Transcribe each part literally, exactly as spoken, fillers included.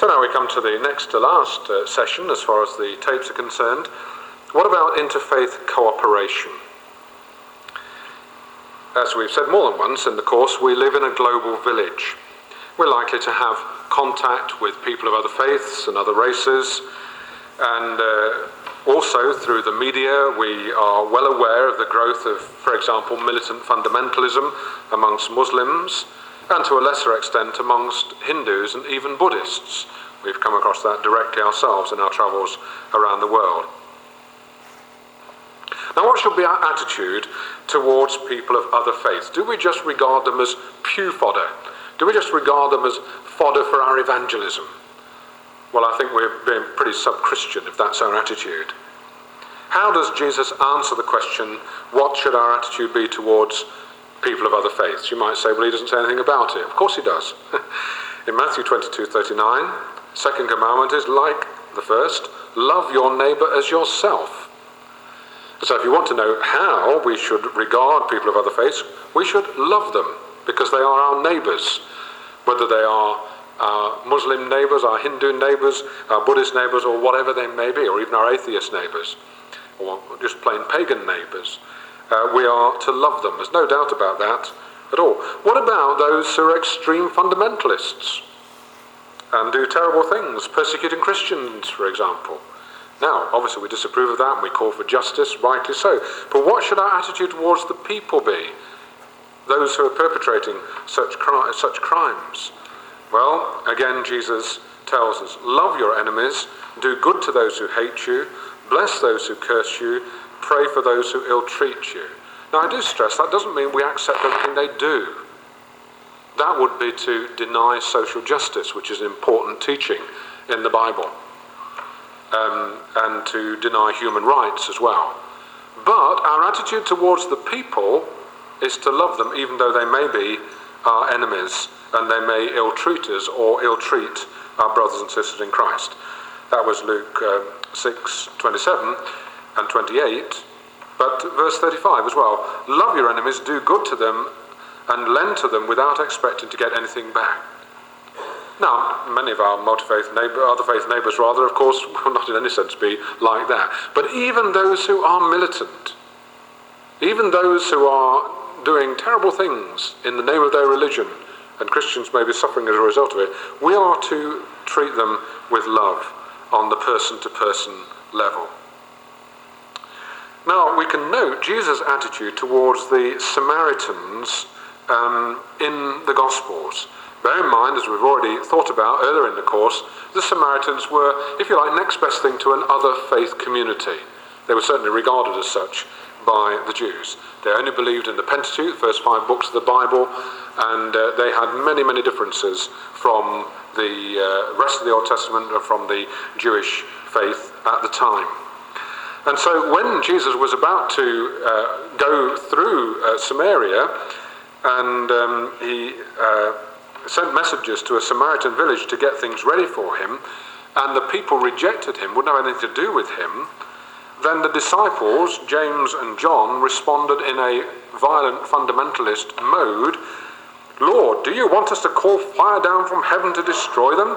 So now we come to the next to last uh, session as far as the tapes are concerned. What about interfaith cooperation? As we've said more than once in the course, we live in a global village. We're likely to have contact with people of other faiths and other races, and uh, also through the media we are well aware of the growth of, for example, militant fundamentalism amongst Muslims, and to a lesser extent amongst Hindus and even Buddhists. We've come across that directly ourselves in our travels around the world. Now, what should be our attitude towards people of other faiths? Do we just regard them as pew fodder? Do we just regard them as fodder for our evangelism? Well, I think we're being pretty sub-Christian if that's our attitude. How does Jesus answer the question, what should our attitude be towards people of other faiths? You might say, well, he doesn't say anything about it. Of course he does. In Matthew twenty-two thirty-nine, second commandment is like the first, love your neighbour as yourself. So if you want to know how we should regard people of other faiths, we should love them, because they are our neighbours, whether they are our Muslim neighbours, our Hindu neighbours, our Buddhist neighbours, or whatever they may be, or even our atheist neighbours, or just plain pagan neighbours. Uh, we are to love them. There's no doubt about that at all. What about those who are extreme fundamentalists and do terrible things, persecuting Christians, for example? Now, obviously we disapprove of that and we call for justice, rightly so. But what should our attitude towards the people be? Those who are perpetrating such, cri- such crimes? Well, again, Jesus tells us, love your enemies, do good to those who hate you, bless those who curse you, pray for those who ill-treat you. Now, I do stress that doesn't mean we accept everything they do. That would be to deny social justice, which is an important teaching in the Bible, um, and to deny human rights as well. But our attitude towards the people is to love them, even though they may be our enemies, and they may ill-treat us or ill-treat our brothers and sisters in Christ. That was Luke um, six twenty-seven and twenty-eight, but verse thirty-five as well. Love your enemies, do good to them, and lend to them without expecting to get anything back. Now, many of our multi-faith neighbour, other faith neighbours rather, of course, will not in any sense be like that. But even those who are militant, even those who are doing terrible things in the name of their religion, and Christians may be suffering as a result of it, we are to treat them with love on the person-to-person level. Now, we can note Jesus' attitude towards the Samaritans um, in the Gospels. Bear in mind, as we've already thought about earlier in the course, the Samaritans were, if you like, next best thing to an other faith community. They were certainly regarded as such by the Jews. They only believed in the Pentateuch, the first five books of the Bible, and uh, they had many, many differences from the uh, rest of the Old Testament, or from the Jewish faith at the time. And so when Jesus was about to uh, go through uh, Samaria, and um, he uh, sent messengers to a Samaritan village to get things ready for him, and the people rejected him, wouldn't have anything to do with him, then the disciples, James and John, responded in a violent fundamentalist mode, Lord, do you want us to call fire down from heaven to destroy them?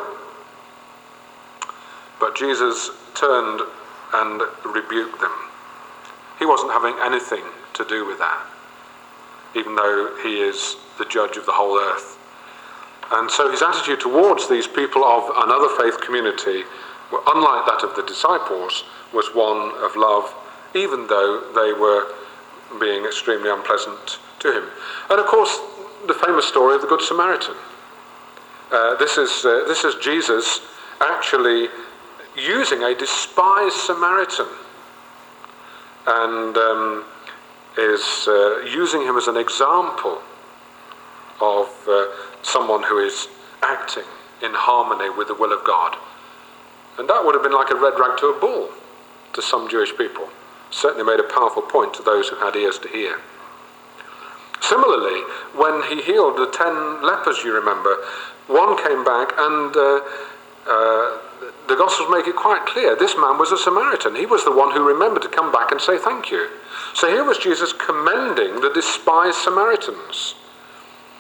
But Jesus turned and rebuked them. He wasn't having anything to do with that, even though he is the judge of the whole earth. And so his attitude towards these people of another faith community, unlike that of the disciples, was one of love, even though they were being extremely unpleasant to him. And of course, the famous story of the Good Samaritan. Uh, this is uh, this is Jesus actually using a despised Samaritan, and um, is uh, using him as an example of uh, someone who is acting in harmony with the will of God. And that would have been like a red rag to a bull to some Jewish people. Certainly made a powerful point to those who had ears to hear. Similarly, when he healed the ten lepers, you remember, one came back and uh, uh, the Gospels make it quite clear this man was a Samaritan. He was the one who remembered to come back and say thank you. So here was Jesus commending the despised Samaritans.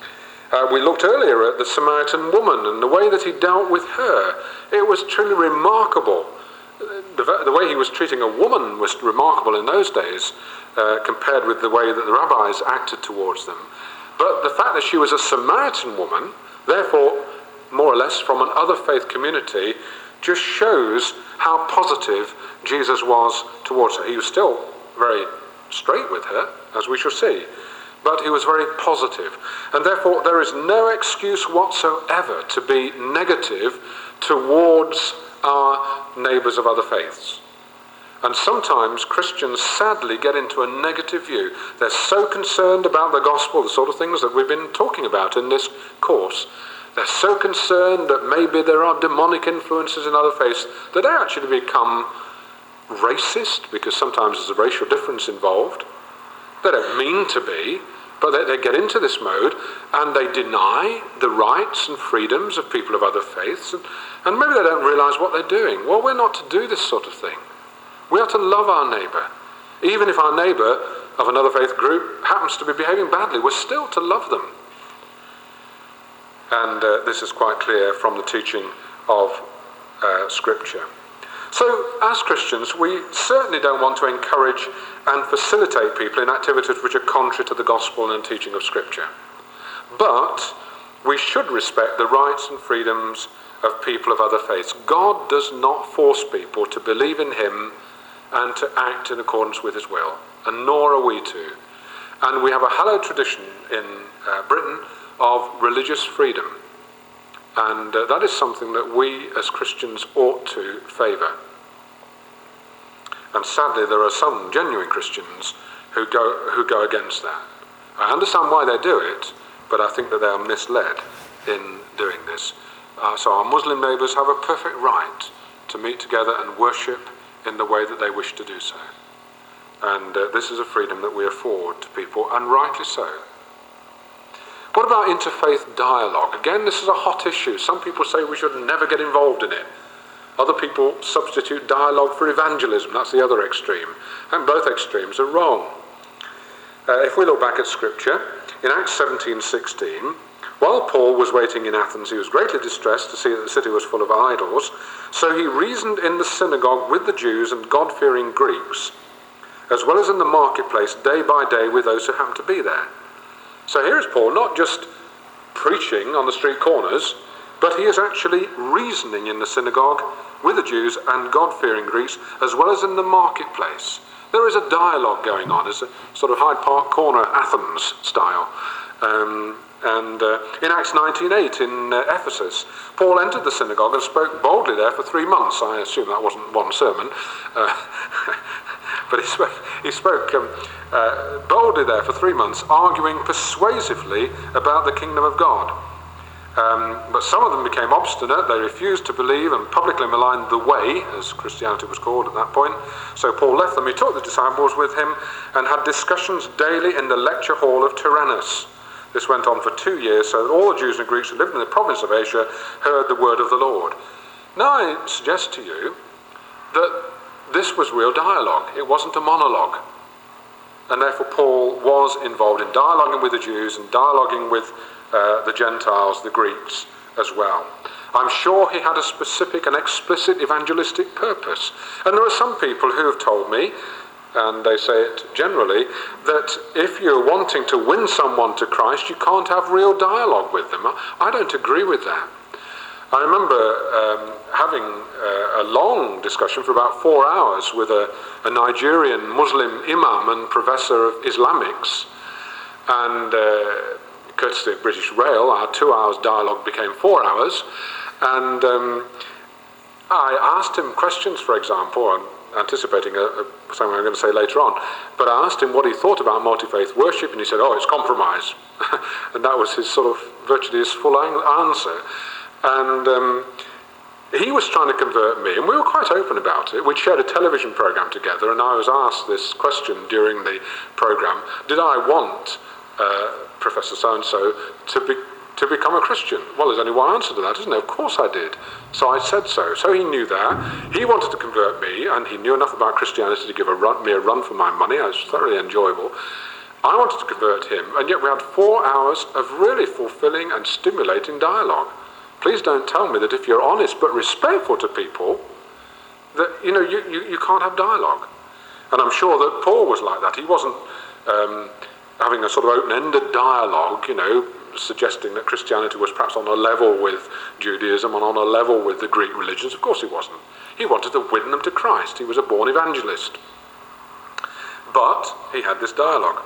Uh, we looked earlier at the Samaritan woman and the way that he dealt with her. It was truly remarkable. The, the way he was treating a woman was remarkable in those days, uh, compared with the way that the rabbis acted towards them. But the fact that she was a Samaritan woman, therefore more or less from an other faith community, just shows how positive Jesus was towards her. He was still very straight with her, as we shall see, but he was very positive. And therefore there is no excuse whatsoever to be negative towards our neighbours of other faiths. And sometimes Christians sadly get into a negative view. They're so concerned about the gospel, the sort of things that we've been talking about in this course. They're so concerned that maybe there are demonic influences in other faiths that they actually become racist, because sometimes there's a racial difference involved. They don't mean to be, but they, they get into this mode and they deny the rights and freedoms of people of other faiths, and, and maybe they don't realise what they're doing. Well, we're not to do this sort of thing. We are to love our neighbour. Even if our neighbour of another faith group happens to be behaving badly, we're still to love them. And uh, this is quite clear from the teaching of uh, Scripture. So, as Christians, we certainly don't want to encourage and facilitate people in activities which are contrary to the gospel and teaching of Scripture. But we should respect the rights and freedoms of people of other faiths. God does not force people to believe in him and to act in accordance with his will, and nor are we to. And we have a hallowed tradition in uh, Britain of religious freedom, and uh, that is something that we as Christians ought to favour. And sadly there are some genuine Christians who go who go against that. I understand why they do it, but I think that they are misled in doing this. Uh, so our Muslim neighbours have a perfect right to meet together and worship in the way that they wish to do so. And uh, this is a freedom that we afford to people, and rightly so. What about interfaith dialogue? Again, this is a hot issue. Some people say we should never get involved in it. Other people substitute dialogue for evangelism. That's the other extreme. And both extremes are wrong. Uh, if we look back at Scripture, in Acts seventeen sixteen, while Paul was waiting in Athens, he was greatly distressed to see that the city was full of idols. So he reasoned in the synagogue with the Jews and God-fearing Greeks, as well as in the marketplace day by day with those who happened to be there. So here is Paul, not just preaching on the street corners, but he is actually reasoning in the synagogue with the Jews and God-fearing Greeks, as well as in the marketplace. There is a dialogue going on. It's a sort of Hyde Park Corner, Athens style. Um, and uh, in Acts nineteen eight in uh, Ephesus, Paul entered the synagogue and spoke boldly there for three months. I assume that wasn't one sermon. Uh, but he spoke, he spoke um, uh, boldly there for three months, arguing persuasively about the kingdom of God. Um, but some of them became obstinate. They refused to believe and publicly maligned the way, as Christianity was called at that point. So Paul left them. He took the disciples with him and had discussions daily in the lecture hall of Tyrannus. This went on for two years, so that all the Jews and Greeks who lived in the province of Asia heard the word of the Lord. Now I suggest to you that this was real dialogue. It wasn't a monologue. And therefore Paul was involved in dialoguing with the Jews and dialoguing with uh, the Gentiles, the Greeks, as well. I'm sure he had a specific and explicit evangelistic purpose. And there are some people who have told me, and they say it generally, that if you're wanting to win someone to Christ, you can't have real dialogue with them. I don't agree with that. I remember um, having uh, a long discussion for about four hours with a, a Nigerian Muslim imam and professor of Islamics, and uh, courtesy of British Rail, our two hours dialogue became four hours, and um, I asked him questions, for example, and anticipating a, a, something I'm going to say later on, but I asked him what he thought about multi-faith worship, and he said, oh, it's compromise. And that was his sort of, virtually his full answer. And um, he was trying to convert me, and we were quite open about it. We'd shared a television program together, and I was asked this question during the program: did I want uh, Professor so-and-so to be to become a Christian? Well, there's only one answer to that, isn't there? Of course I did. So I said so. So he knew that. He wanted to convert me, and he knew enough about Christianity to give a run, me a run for my money. It was thoroughly enjoyable. I wanted to convert him, and yet we had four hours of really fulfilling and stimulating dialogue. Please don't tell me that if you're honest but respectful to people, that you know you, you, you can't have dialogue. And I'm sure that Paul was like that. He wasn't um, having a sort of open-ended dialogue, you know, suggesting that Christianity was perhaps on a level with Judaism and on a level with the Greek religions. Of course he wasn't. He wanted to win them to Christ. He was a born evangelist. But he had this dialogue.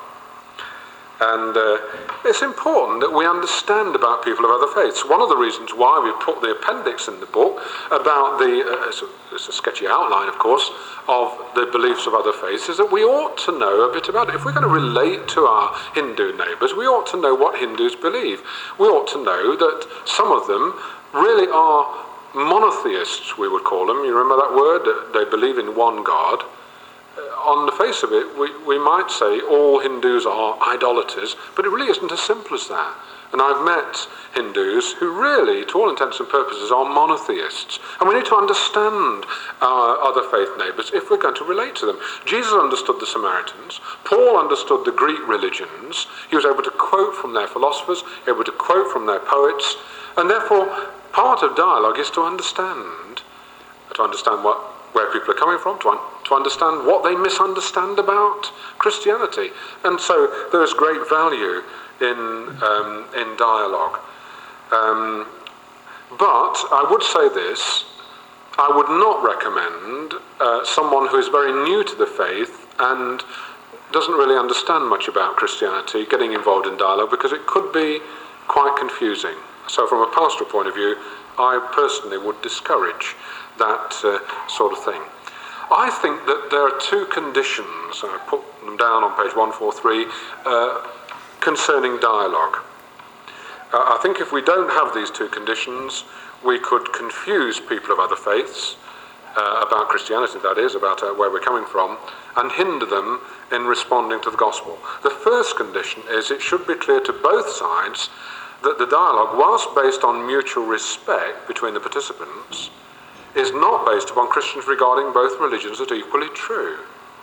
And uh, it's important that we understand about people of other faiths. One of the reasons why we put the appendix in the book about the, uh, it's, a, it's a sketchy outline of course, of the beliefs of other faiths, is that we ought to know a bit about it. If we're going to relate to our Hindu neighbours, we ought to know what Hindus believe. We ought to know that some of them really are monotheists, we would call them. You remember that word? They believe in one God. On the face of it, we, we might say all Hindus are idolaters, but it really isn't as simple as that. And I've met Hindus who really, to all intents and purposes, are monotheists. And we need to understand our other faith neighbours if we're going to relate to them. Jesus understood the Samaritans. Paul understood the Greek religions. He was able to quote from their philosophers, able to quote from their poets. And therefore, part of dialogue is to understand, to understand what where people are coming from, to, un- to understand what they misunderstand about Christianity. And so there is great value in um, in dialogue. Um, but I would say this, I would not recommend uh, someone who is very new to the faith and doesn't really understand much about Christianity getting involved in dialogue, because it could be quite confusing. So from a pastoral point of view, I personally would discourage that uh, sort of thing. I think that there are two conditions, and I put them down on page one forty-three, uh, concerning dialogue. Uh, I think if we don't have these two conditions, we could confuse people of other faiths, uh, about Christianity that is, about uh, where we're coming from, and hinder them in responding to the gospel. The first condition is it should be clear to both sides that the dialogue, whilst based on mutual respect between the participants, is not based upon Christians regarding both religions as equally true.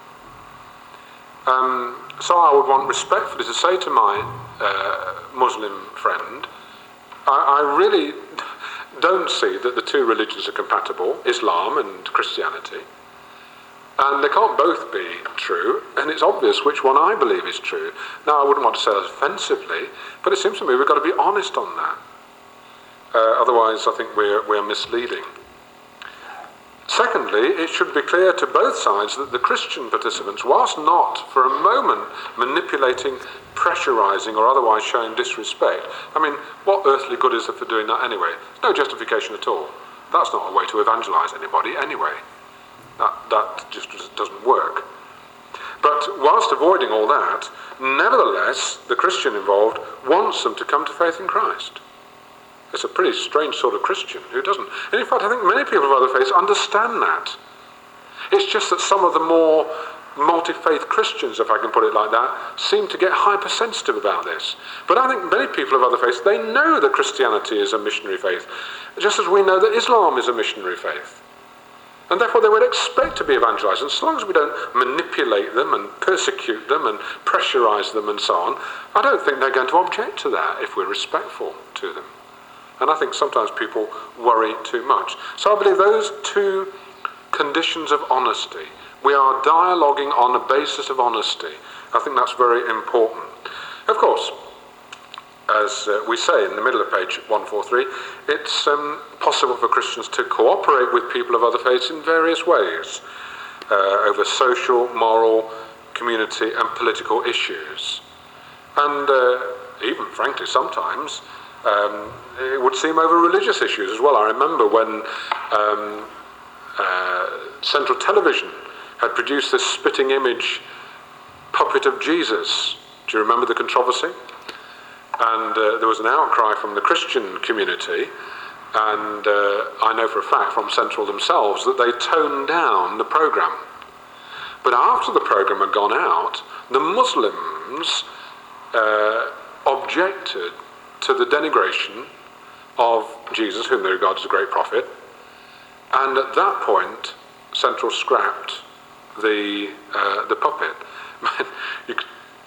Um, so I would want respectfully to say to my uh, Muslim friend, I, I really don't see that the two religions are compatible, Islam and Christianity, and they can't both be true, and it's obvious which one I believe is true. Now, I wouldn't want to say that offensively, but it seems to me we've got to be honest on that. Uh, otherwise, I think we're, we're misleading. Secondly, it should be clear to both sides that the Christian participants, whilst not for a moment manipulating, pressurising or otherwise showing disrespect, I mean, what earthly good is there for doing that anyway? There's no justification at all. That's not a way to evangelise anybody anyway. That, that just doesn't work. But whilst avoiding all that, nevertheless, the Christian involved wants them to come to faith in Christ. It's a pretty strange sort of Christian who doesn't. And in fact, I think many people of other faiths understand that. It's just that some of the more multi-faith Christians, if I can put it like that, seem to get hypersensitive about this. But I think many people of other faiths, they know that Christianity is a missionary faith, just as we know that Islam is a missionary faith. And therefore they would expect to be evangelised. And so long as we don't manipulate them and persecute them and pressurise them and so on, I don't think they're going to object to that if we're respectful to them. And I think sometimes people worry too much. So I believe those two conditions of honesty, we are dialoguing on a basis of honesty. I think that's very important. Of course, as uh, we say in the middle of page one forty-three, it's um, possible for Christians to cooperate with people of other faiths in various ways, uh, over social, moral, community and political issues. And uh, even, frankly, sometimes um, it would seem over religious issues as well. I remember when um, uh, Central Television had produced this spitting image puppet of Jesus. Do you remember the controversy? And uh, there was an outcry from the Christian community, and uh, I know for a fact from Central themselves that they toned down the programme. But after the programme had gone out, the Muslims uh, objected to the denigration of Jesus, whom they regard as a great prophet, and at that point, Central scrapped the uh, the puppet. you,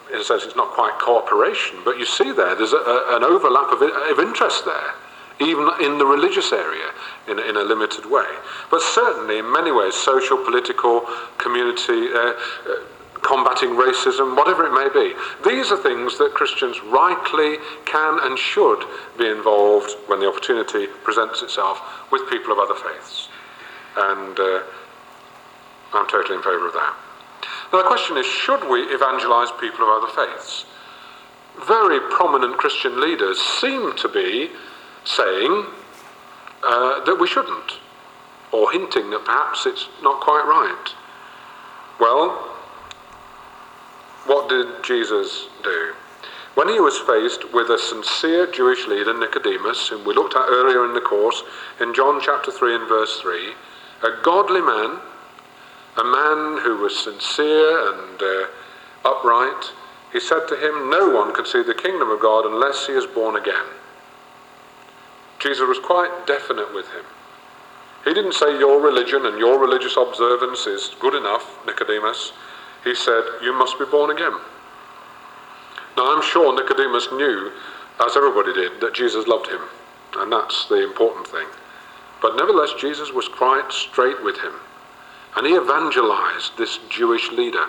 in a sense, it's not quite cooperation, but you see there, there's a, a, an overlap of, of interest there, even in the religious area, in, in a limited way. But certainly, in many ways, social, political, community, uh, uh, combating racism, whatever it may be. These are things that Christians rightly can and should be involved when the opportunity presents itself with people of other faiths. And uh, I'm totally in favour of that. Now the question is, should we evangelise people of other faiths? Very prominent Christian leaders seem to be saying uh, that we shouldn't, or hinting that perhaps it's not quite right. Well, what did Jesus do? When he was faced with a sincere Jewish leader, Nicodemus, whom we looked at earlier in the course, in John chapter three and verse three, a godly man, a man who was sincere and uh, upright, he said to him, "No one can see the kingdom of God unless he is born again." Jesus was quite definite with him. He didn't say your religion and your religious observance is good enough, Nicodemus. He said, you must be born again. Now I'm sure Nicodemus knew, as everybody did, that Jesus loved him, and that's the important thing. But nevertheless, Jesus was quite straight with him, and he evangelized this Jewish leader.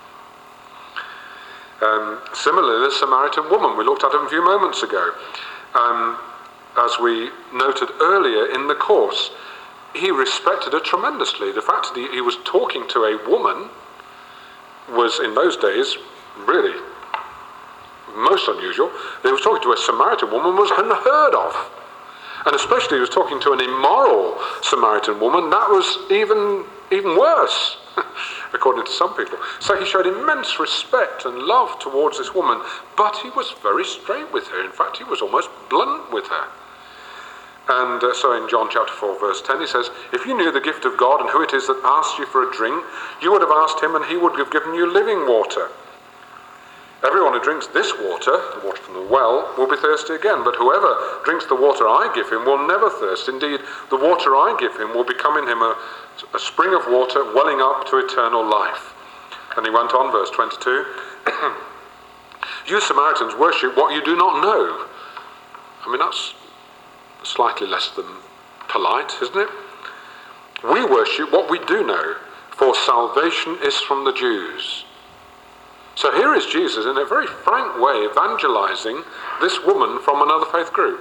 Um, similarly, the Samaritan woman, we looked at him a few moments ago. Um, as we noted earlier in the course, he respected her tremendously. The fact that he, he was talking to a woman was, in those days, really most unusual. He was talking to a Samaritan woman was unheard of. And especially he was talking to an immoral Samaritan woman. That was even, even worse, according to some people. So he showed immense respect and love towards this woman, but he was very straight with her. In fact, he was almost blunt with her. And uh, so in John chapter four, verse ten, he says, if you knew the gift of God and who it is that asks you for a drink, you would have asked him and he would have given you living water. Everyone who drinks this water, the water from the well, will be thirsty again. But whoever drinks the water I give him will never thirst. Indeed, the water I give him will become in him a, a spring of water welling up to eternal life. And he went on, verse twenty-two, you Samaritans worship what you do not know. I mean, that's slightly less than polite, isn't it? We worship what we do know, for salvation is from the Jews. So here is Jesus in a very frank way evangelizing this woman from another faith group.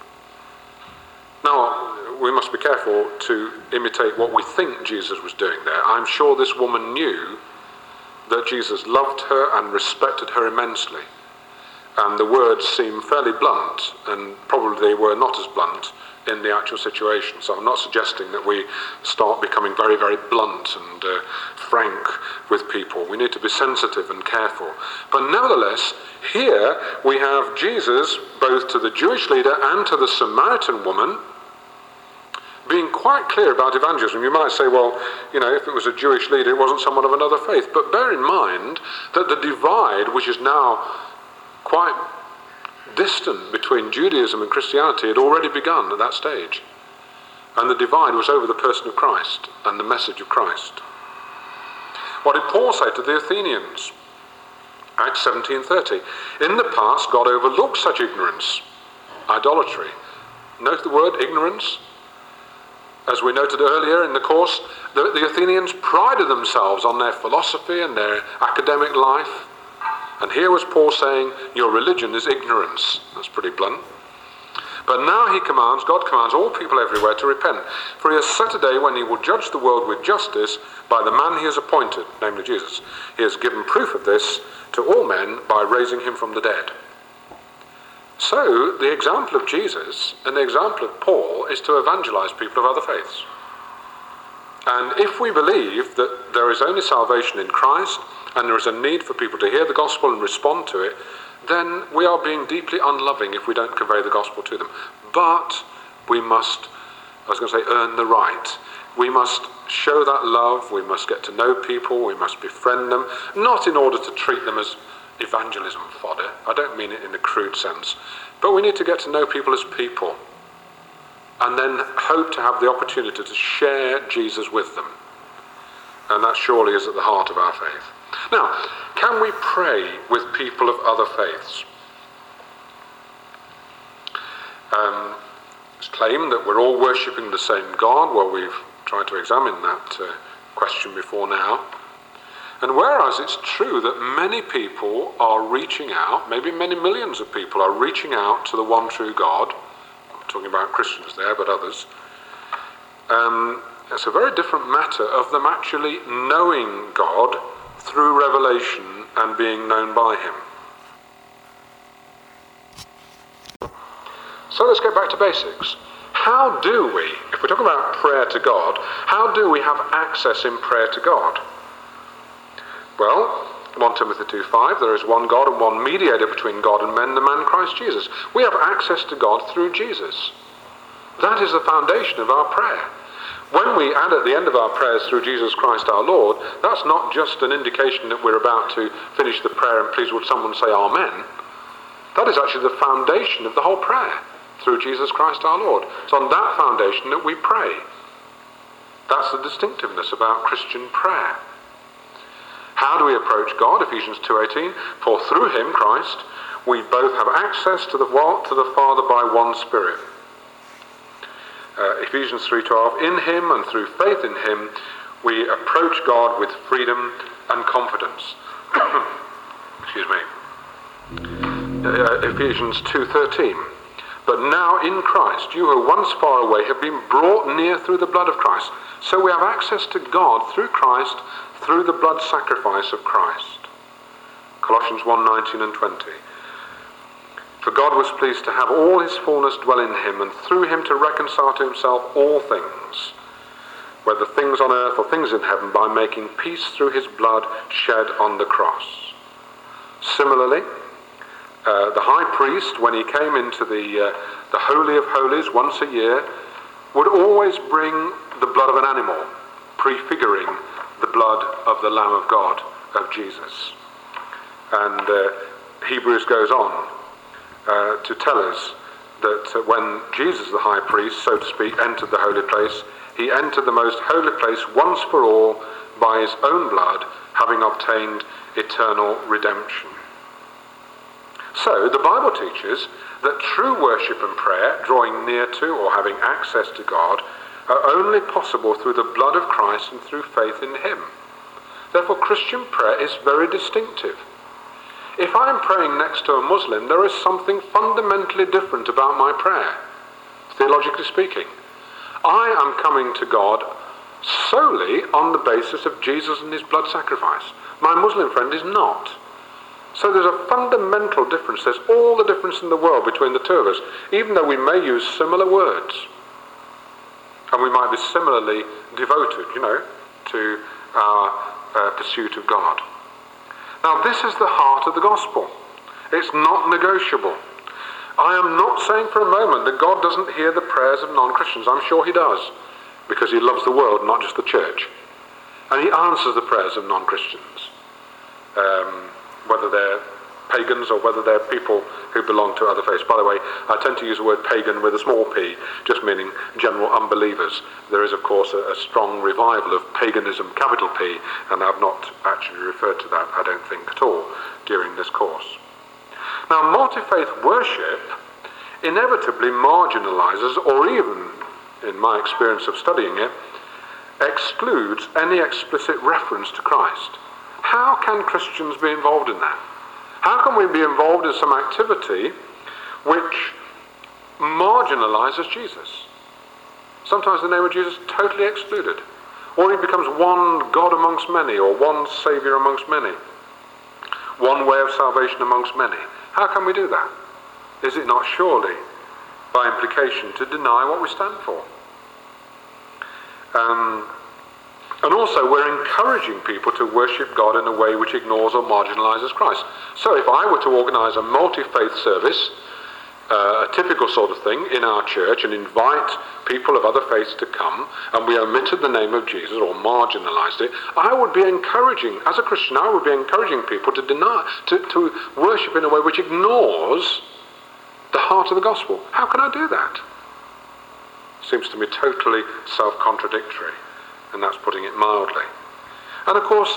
Now, we must be careful to imitate what we think Jesus was doing there. I'm sure this woman knew that Jesus loved her and respected her immensely. And the words seem fairly blunt, and probably they were not as blunt in the actual situation. So I'm not suggesting that we start becoming very, very blunt and uh, frank with people. We need to be sensitive and careful. But nevertheless, here we have Jesus, both to the Jewish leader and to the Samaritan woman, being quite clear about evangelism. You might say, well, you know, if it was a Jewish leader, it wasn't someone of another faith. But bear in mind that the divide, which is now quite distant between Judaism and Christianity, had already begun at that stage. And the divide was over the person of Christ and the message of Christ. What did Paul say to the Athenians? Acts seventeen thirty. In the past, God overlooked such ignorance, idolatry. Note the word ignorance. As we noted earlier in the course, the, the Athenians prided themselves on their philosophy and their academic life. And here was Paul saying, your religion is ignorance. That's pretty blunt. But now he commands, God commands all people everywhere to repent. For he has set a day when he will judge the world with justice by the man he has appointed, namely Jesus. He has given proof of this to all men by raising him from the dead. So the example of Jesus and the example of Paul is to evangelize people of other faiths. And if we believe that there is only salvation in Christ, and there is a need for people to hear the gospel and respond to it, then we are being deeply unloving if we don't convey the gospel to them. But we must, I was going to say, earn the right. We must show that love, we must get to know people, we must befriend them, not in order to treat them as evangelism fodder. I don't mean it in a crude sense. But we need to get to know people as people, and then hope to have the opportunity to share Jesus with them. And that surely is at the heart of our faith. Now, can we pray with people of other faiths? Um, it's claimed that we're all worshipping the same God. Well, we've tried to examine that uh, question before now. And whereas it's true that many people are reaching out, maybe many millions of people are reaching out to the one true God, I'm talking about Christians there, but others, um, it's a very different matter of them actually knowing God through revelation and being known by him. So let's get back to basics. How do we, if we're talking about prayer to God, how do we have access in prayer to God? Well, First Timothy two five, there is one God and one mediator between God and men, the man Christ Jesus. We have access to God through Jesus. That is the foundation of our prayer. When we add at the end of our prayers through Jesus Christ our Lord, that's not just an indication that we're about to finish the prayer and please would someone say amen. That is actually the foundation of the whole prayer, through Jesus Christ our Lord. It's on that foundation that we pray. That's the distinctiveness about Christian prayer. How do we approach God? Ephesians two eighteen, for through him, Christ, we both have access to the to the Father by one Spirit. Uh, Ephesians three twelve, in him and through faith in him, we approach God with freedom and confidence. Excuse me. Uh, Ephesians two thirteen, but now in Christ, you who were once far away have been brought near through the blood of Christ. So we have access to God through Christ, through the blood sacrifice of Christ. Colossians one nineteen and twenty. For God was pleased to have all his fullness dwell in him, and through him to reconcile to himself all things, whether things on earth or things in heaven, by making peace through his blood shed on the cross. Similarly, uh, the high priest, when he came into the, uh, the Holy of Holies once a year, would always bring the blood of an animal, prefiguring the blood of the Lamb of God, of Jesus. And uh, Hebrews goes on uh, to tell us that uh, when Jesus, the high priest, so to speak, entered the holy place, he entered the most holy place once for all by his own blood, having obtained eternal redemption. So the Bible teaches that true worship and prayer, drawing near to or having access to God, are only possible through the blood of Christ and through faith in him. Therefore, Christian prayer is very distinctive. If I'm praying next to a Muslim, there is something fundamentally different about my prayer, theologically speaking. I am coming to God solely on the basis of Jesus and his blood sacrifice. My Muslim friend is not. So there's a fundamental difference. There's all the difference in the world between the two of us, even though we may use similar words. And we might be similarly devoted, you know, to our uh, pursuit of God. Now, this is the heart of the gospel. It's not negotiable. I am not saying for a moment that God doesn't hear the prayers of non-Christians. I'm sure he does, because he loves the world, not just the church. And he answers the prayers of non-Christians, um, whether they're pagans or whether they're people who belong to other faiths. By the way, I tend to use the word pagan with a small p, just meaning general unbelievers. There is, of course, a, a strong revival of paganism, capital P, and I've not actually referred to that, I don't think, at all during this course. Now, multi-faith worship inevitably marginalizes, or even, in my experience of studying it, excludes any explicit reference to Christ. How can Christians be involved in that? How can we be involved in some activity which marginalizes Jesus? Sometimes the name of Jesus is totally excluded. Or he becomes one God amongst many, or one Saviour amongst many. One way of salvation amongst many. How can we do that? Is it not surely, by implication, to deny what we stand for? Um, And also, we're encouraging people to worship God in a way which ignores or marginalizes Christ. So if I were to organize a multi-faith service, uh, a typical sort of thing, in our church, and invite people of other faiths to come, and we omitted the name of Jesus or marginalized it, I would be encouraging, as a Christian, I would be encouraging people to deny, to, to worship in a way which ignores the heart of the gospel. How can I do that? Seems to me totally self-contradictory. And that's putting it mildly. And of course,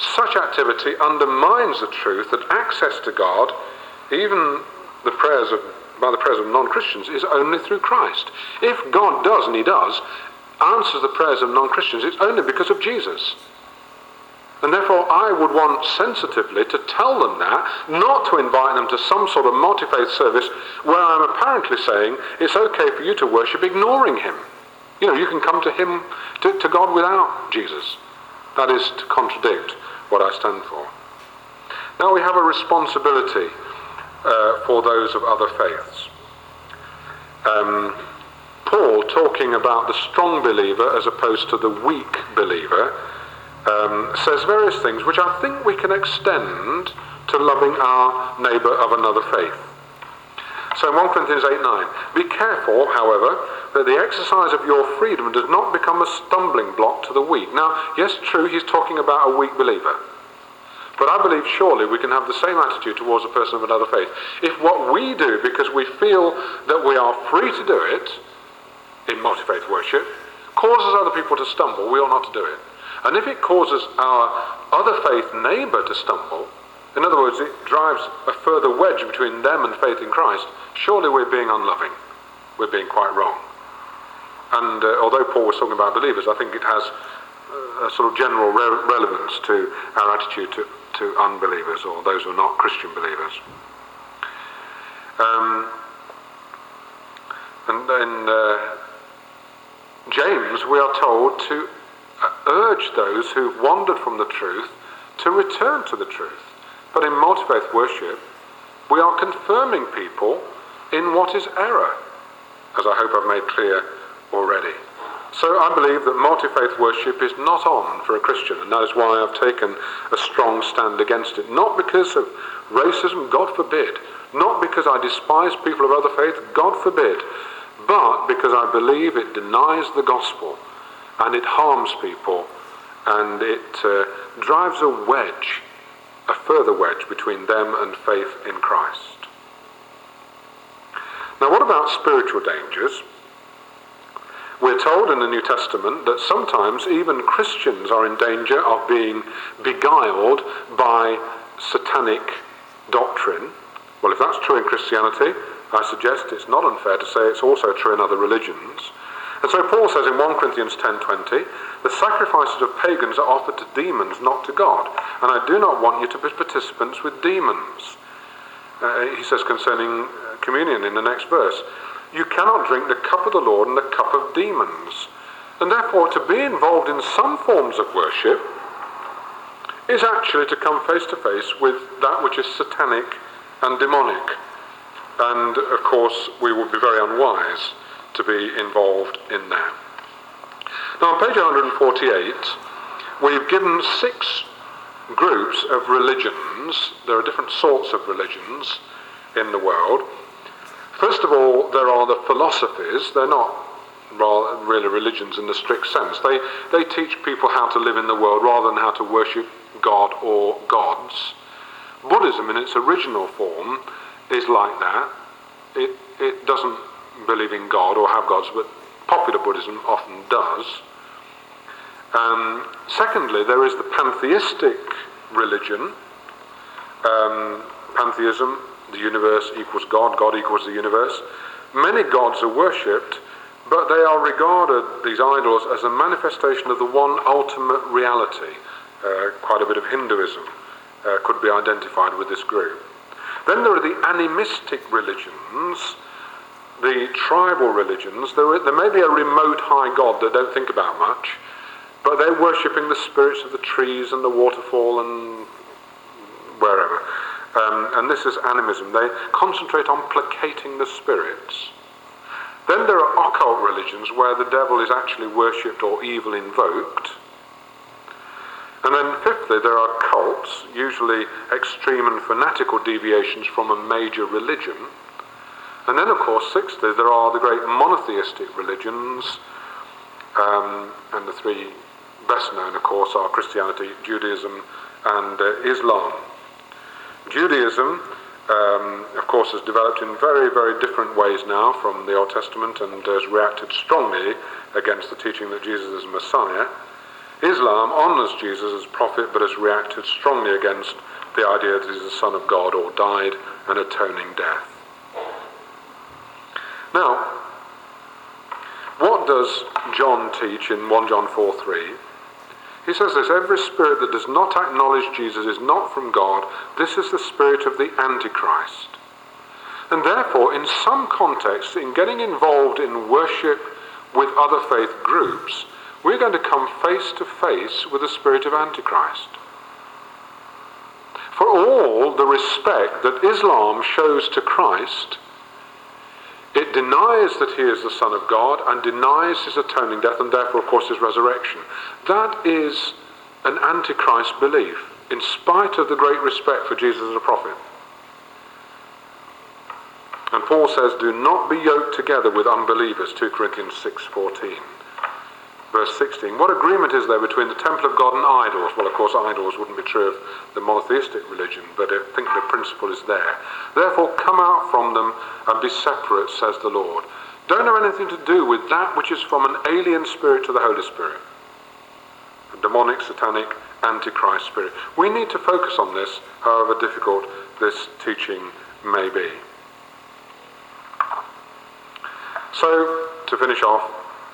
such activity undermines the truth that access to God, even the prayers of, by the prayers of non-Christians, is only through Christ. If God does, and he does, answers the prayers of non-Christians, it's only because of Jesus. And therefore I would want sensitively to tell them that, not to invite them to some sort of multi-faith service where I'm apparently saying it's okay for you to worship ignoring him. You know, you can come to him, to, to God without Jesus. That is to contradict what I stand for. Now we have a responsibility uh, for those of other faiths. Um, Paul, talking about the strong believer as opposed to the weak believer, Um, says various things which I think we can extend to loving our neighbour of another faith. So in First Corinthians eight nine, be careful, however, that the exercise of your freedom does not become a stumbling block to the weak. Now, yes, true, he's talking about a weak believer. But I believe surely we can have the same attitude towards a person of another faith. If what we do, because we feel that we are free to do it, in multi-faith worship, causes other people to stumble, we ought not to do it. And if it causes our other faith neighbour to stumble, in other words, it drives a further wedge between them and faith in Christ, surely we're being unloving. We're being quite wrong. And uh, although Paul was talking about believers, I think it has uh, a sort of general re- relevance to our attitude to, to unbelievers, or those who are not Christian believers. Um, and in uh, James, we are told to urge those who've wandered from the truth to return to the truth. But in multi-faith worship, we are confirming people in what is error, as I hope I've made clear already. So I believe that multi-faith worship is not on for a Christian, and that is why I've taken a strong stand against it. Not because of racism, God forbid. Not because I despise people of other faith, God forbid. But because I believe it denies the gospel, and it harms people, and it uh, drives a wedge, a further wedge between them and faith in Christ. Now, what about spiritual dangers? We're told in the New Testament that sometimes even Christians are in danger of being beguiled by satanic doctrine. Well, if that's true in Christianity, I suggest it's not unfair to say it's also true in other religions. And so Paul says in First Corinthians ten twenty, the sacrifices of pagans are offered to demons, not to God. And I do not want you to be participants with demons. Uh, he says concerning communion in the next verse, you cannot drink the cup of the Lord and the cup of demons. And therefore to be involved in some forms of worship is actually to come face to face with that which is satanic and demonic. And of course we would be very unwise to be involved in that. Now on page one forty-eight, we've given six groups of religions. There are different sorts of religions in the world. First of all, there are the philosophies. They're not really religions in the strict sense. They, they teach people how to live in the world rather than how to worship God or gods. Buddhism in its original form is like that. It, it doesn't believe in God or have gods, but popular Buddhism often does. Um, secondly, there is the pantheistic religion. Um, pantheism, the universe equals God, God equals the universe. Many gods are worshipped, but they are regarded, these idols, as a manifestation of the one ultimate reality. Uh, quite a bit of Hinduism uh, could be identified with this group. Then there are the animistic religions, the tribal religions. There, there may be a remote high god they don't think about much, but they're worshipping the spirits of the trees and the waterfall and wherever. Um, and this is animism. They concentrate on placating the spirits. Then there are occult religions where the devil is actually worshipped or evil invoked. And then fifthly, there are cults, usually extreme and fanatical deviations from a major religion. And then, of course, sixthly, there are the great monotheistic religions, um, and the three best known, of course, are Christianity, Judaism, and uh, Islam. Judaism, um, of course, has developed in very, very different ways now from the Old Testament and has reacted strongly against the teaching that Jesus is Messiah. Islam honours Jesus as prophet, but has reacted strongly against the idea that he's the Son of God or died an atoning death. Now, what does John teach in First John four three? He says this: every spirit that does not acknowledge Jesus is not from God. This is the spirit of the Antichrist. And therefore, in some contexts, in getting involved in worship with other faith groups, we're going to come face to face with the spirit of Antichrist. For all the respect that Islam shows to Christ, it denies that he is the Son of God and denies his atoning death and therefore, of course, his resurrection. That is an Antichrist belief, in spite of the great respect for Jesus as a prophet. And Paul says, do not be yoked together with unbelievers, Second Corinthians six fourteen. Verse sixteen, what agreement is there between the temple of God and idols? Well, of course, idols wouldn't be true of the monotheistic religion, but I think the principle is there. Therefore, come out from them and be separate, says the Lord. Don't have anything to do with that which is from an alien spirit to the Holy Spirit. A demonic, satanic, antichrist spirit. We need to focus on this, however difficult this teaching may be. So, to finish off,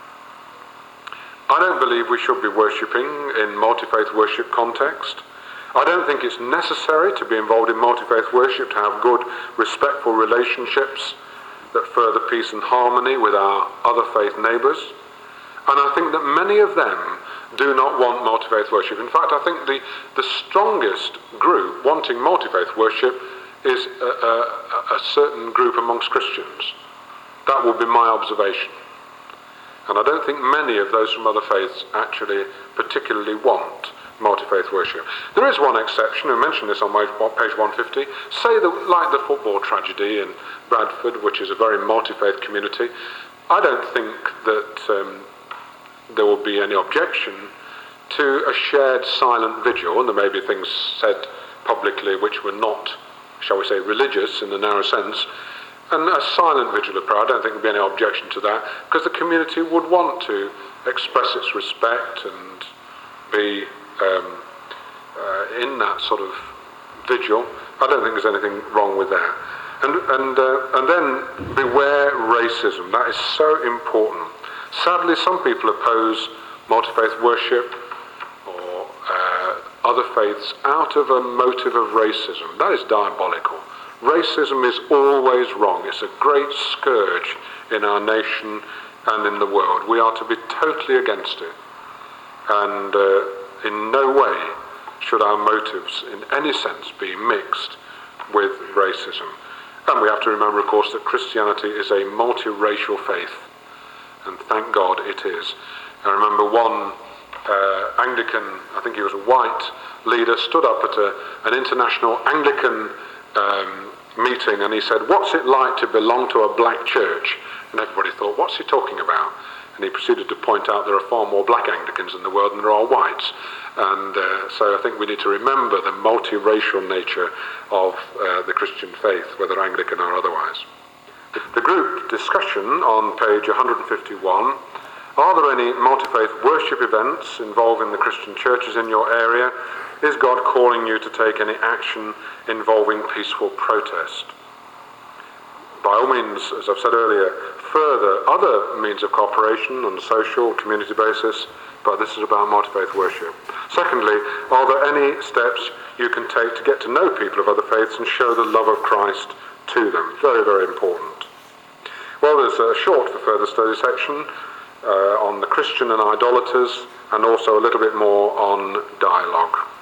I don't believe we should be worshipping in multi-faith worship context. I don't think it's necessary to be involved in multi-faith worship to have good, respectful relationships that further peace and harmony with our other faith neighbours. And I think that many of them do not want multi-faith worship. In fact, I think the, the strongest group wanting multi-faith worship is a, a, a certain group amongst Christians. That will be my observation. And I don't think many of those from other faiths actually particularly want multi-faith worship. There is one exception, I mentioned this on page one fifty. Say that, like the football tragedy in Bradford, which is a very multi-faith community, I don't think that um, there will be any objection to a shared silent vigil, and there may be things said publicly which were not, shall we say, religious in the narrow sense. And a silent vigil of prayer, I don't think there would be any objection to that, because the community would want to express its respect and be um, uh, in that sort of vigil. I don't think there's anything wrong with that. And and uh, and then beware racism. That is so important. Sadly, some people oppose multi-faith worship or uh, other faiths out of a motive of racism. That is diabolical. Racism is always wrong. It's a great scourge in our nation and in the world. We are to be totally against it. And uh, in no way should our motives in any sense be mixed with racism. And we have to remember, of course, that Christianity is a multiracial faith. And thank God it is. I remember one uh, Anglican, I think he was a white leader, stood up at a, an international Anglican Um, meeting, and he said, what's it like to belong to a black church? And everybody thought, what's he talking about? And he proceeded to point out there are far more black Anglicans in the world than there are whites. And uh, so I think we need to remember the multiracial nature of uh, the Christian faith, whether Anglican or otherwise. The group discussion on page one fifty-one, are there any multi-faith worship events involving the Christian churches in your area? Is God calling you to take any action involving peaceful protest? By all means, as I've said earlier, further other means of cooperation on a social, community basis, but this is about multi-faith worship. Secondly, are there any steps you can take to get to know people of other faiths and show the love of Christ to them? Very, very important. Well, there's a short for further study section uh, on the Christian and idolaters, and also a little bit more on dialogue.